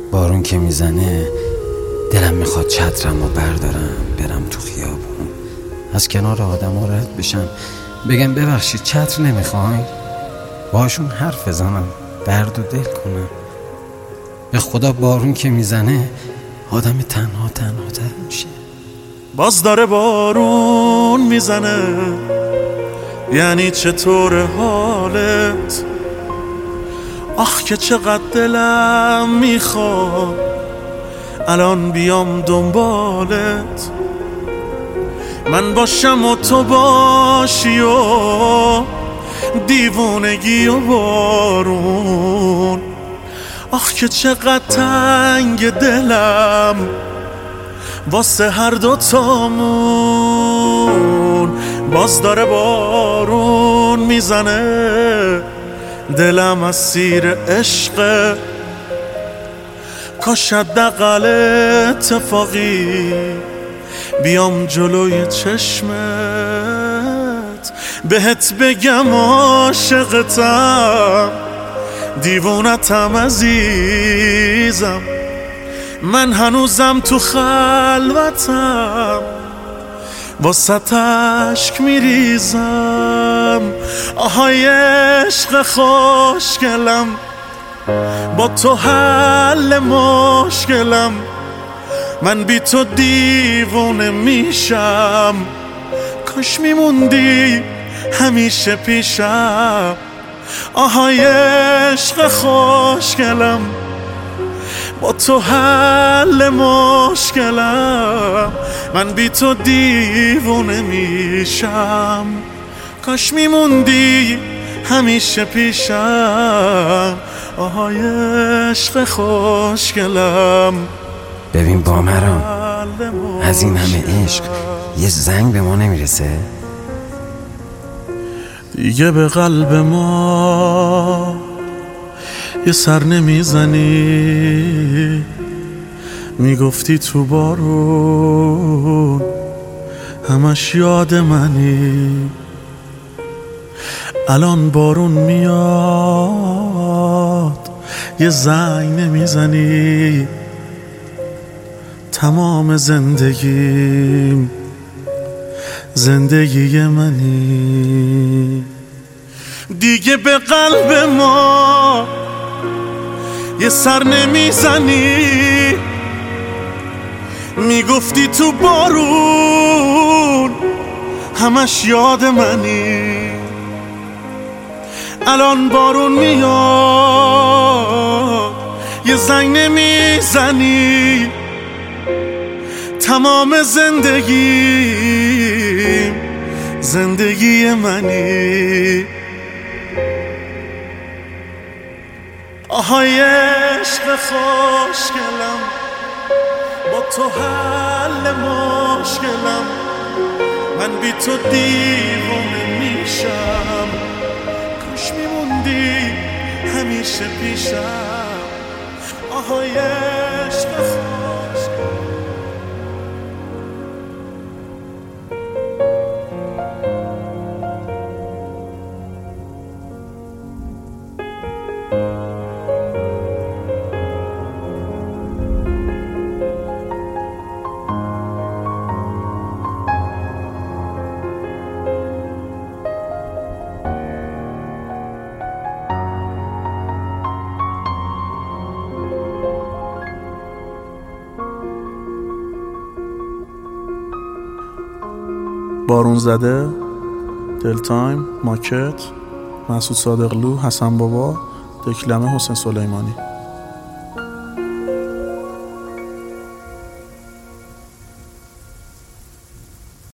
بارون که میزنه دلم میخواد چترم رو بردارم برم تو خیابون، از کنار آدم ها رد بشم، بگم ببخشید چتر نمیخواین، باشون حرف بزنم، درد و دل کنم. به خدا بارون که میزنه آدم تنها تر میشه. باز داره بارون میزنه، یعنی چطور حالت؟ آخ که چقدر دلم میخواد الان بیام دنبالت، من باشم و تو باشی و دیوونگی و بارون. آخ که چقدر تنگ دلم واسه هر دوتامون. باز داره بارون میزنه، دلم اسیر عشقه، کاش حداقل اتفاقی بیام جلوی چشمت بهت بگم عاشقتم، دیوونتم عزیزم، من هنوزم تو خلوتم، واسه اشک میریزم. آهای عشق خوشگلم، با تو حل مشکلم، من بی تو دیوونه میشم، کاش میموندی همیشه پیشم. آهای عشق خوشگلم، با تو حل مشکلم، من بی تو دیوونه میشم، کاش میموندی همیشه پیشم. آهای عشق خوشگلم. ببین بامرام، از این همه عشق یه زنگ به ما نمیرسه؟ دیگه به قلب ما یه سر نمیزنی، میگفتی تو بارون همش یاد منی، الان بارون میاد یه زنگ نمیزنی، تمام زندگیم زندگی منی. دیگه به قلب ما یه سر نمیزنی، میگفتی تو بارون همش یاد منی، الان بارون میاد یه زنگ نمیزنی، تمام زندگیم زندگی منی. آهای عشق خوشگلم، با تو حل مشکلم، من بی تو دیوونه میشم، کاش میموندی همیشه پیشم. آهای عشق خوشگلم. بارون زده، دل تایم، ماکت، مسعود صادقلو، حسن بابا، دکلمه، حسین سلیمانی.